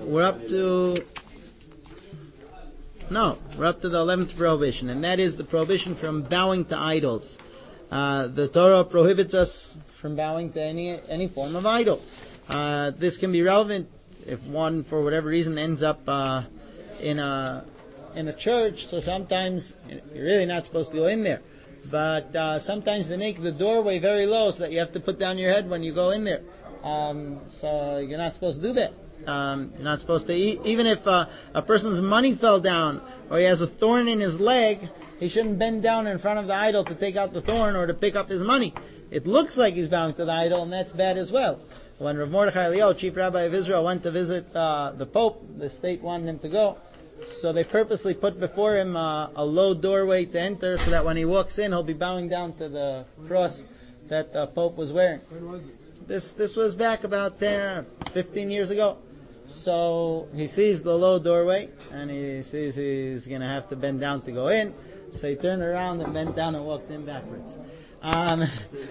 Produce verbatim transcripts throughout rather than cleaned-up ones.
we're up to no, we're up to the eleventh prohibition, and that is the prohibition from bowing to idols. Uh, the Torah prohibits us from bowing to any any form of idol. Uh, this can be relevant if one, for whatever reason, ends up uh, in a in a church. So sometimes you're really not supposed to go in there, but uh, sometimes they make the doorway very low so that you have to put down your head when you go in there. Um, so you're not supposed to do that. Um, you're not supposed to eat. Even if uh, a person's money fell down or he has a thorn in his leg, he shouldn't bend down in front of the idol to take out the thorn or to pick up his money. It looks like he's bowing to the idol, and that's bad as well. When Rav Mordechai Eliyahu, chief rabbi of Israel, went to visit uh, the Pope, the state wanted him to go, so they purposely put before him uh, a low doorway to enter so that when he walks in, he'll be bowing down to the cross that the Pope was wearing. When was this? This this was back about ten, fifteen years ago. So he sees the low doorway, and he sees he's going to have to bend down to go in. So he turned around and bent down and walked in backwards. Um,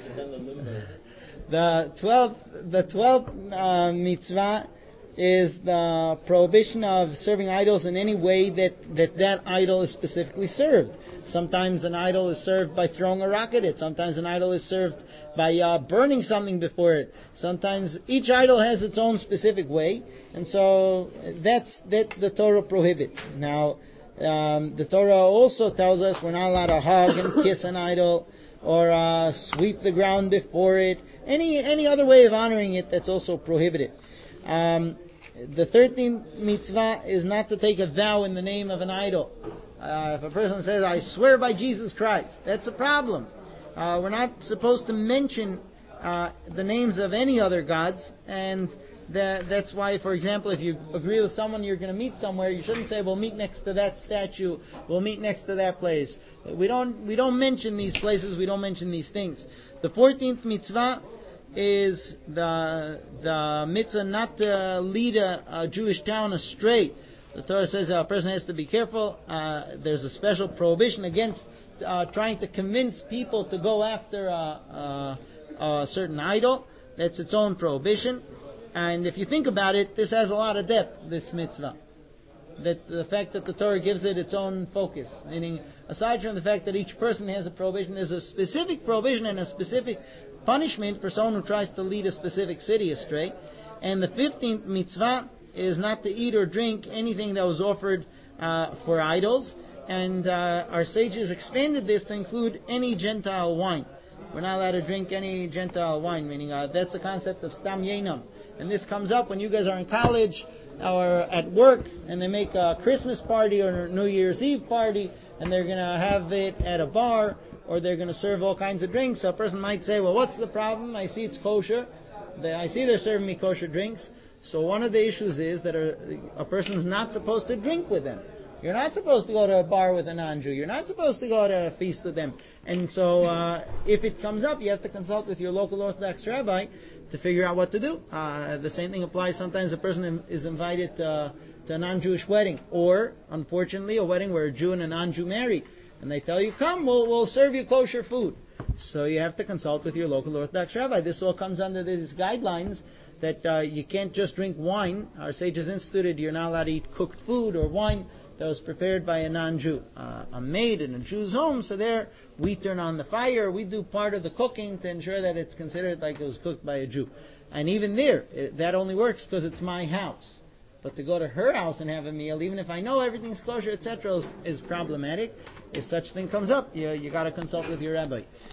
the twelfth, the twelfth uh, mitzvah is the prohibition of serving idols in any way that, that that idol is specifically served. Sometimes an idol is served by throwing a rock at it. Sometimes an idol is served by uh, burning something before it. Sometimes each idol has its own specific way, and so that's that the Torah prohibits. Now, um, the Torah also tells us we're not allowed to hug and kiss an idol or uh, sweep the ground before it. Any any other way of honoring it that's also prohibited. Um, the thirteenth mitzvah is not to take a vow in the name of an idol. Uh, if a person says, I swear by Jesus Christ, that's a problem. Uh, we're not supposed to mention uh, the names of any other gods, and the, that's why, for example, if you agree with someone you're going to meet somewhere, you shouldn't say, we'll meet next to that statue, we'll meet next to that place. We don't we don't mention these places, we don't mention these things. The fourteenth mitzvah is the the mitzvah not to lead a, a Jewish town astray. The Torah says a person has to be careful. Uh, there's a special prohibition against uh, trying to convince people to go after a, a, a certain idol. That's its own prohibition. And if you think about it, this has a lot of depth, this mitzvah. That the fact that the Torah gives it its own focus. Meaning, aside from the fact that each person has a prohibition, there's a specific prohibition and a specific punishment for someone who tries to lead a specific city astray. And the fifteenth mitzvah is not to eat or drink anything that was offered uh, for idols. And uh, our sages expanded this to include any Gentile wine. We're not allowed to drink any Gentile wine, meaning uh, that's the concept of stam yenam. And this comes up when you guys are in college or at work, and they make a Christmas party or a New Year's Eve party, and they're going to have it at a bar, or they're going to serve all kinds of drinks. So a person might say, well, what's the problem? I see it's kosher. I see they're serving me kosher drinks. So one of the issues is that a, a person's not supposed to drink with them. You're not supposed to go to a bar with a non-Jew. You're not supposed to go to a feast with them. And so uh, if it comes up, you have to consult with your local Orthodox rabbi to figure out what to do. Uh, the same thing applies. Sometimes a person is invited to, to a non-Jewish wedding, or, unfortunately, a wedding where a Jew and a non-Jew marry. And they tell you, come, we'll, we'll serve you kosher food. So you have to consult with your local Orthodox rabbi. This all comes under these guidelines that uh, you can't just drink wine. Our sages instituted you're not allowed to eat cooked food or wine that was prepared by a non-Jew. Uh, a maid in a Jew's home, so there we turn on the fire, we do part of the cooking to ensure that it's considered like it was cooked by a Jew. And even there, it, that only works because it's my house. But to go to her house and have a meal, even if I know everything's kosher, et cetera, is, is problematic. If such thing comes up, you you got to consult with your rabbi.